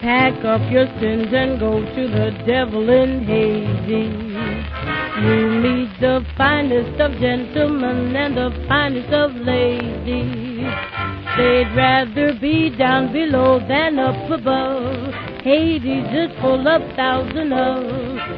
Pack up your sins and go to the devil in Hades. You meet the finest of gentlemen and the finest of ladies. They'd rather be down below than up above. Hades is full of thousands of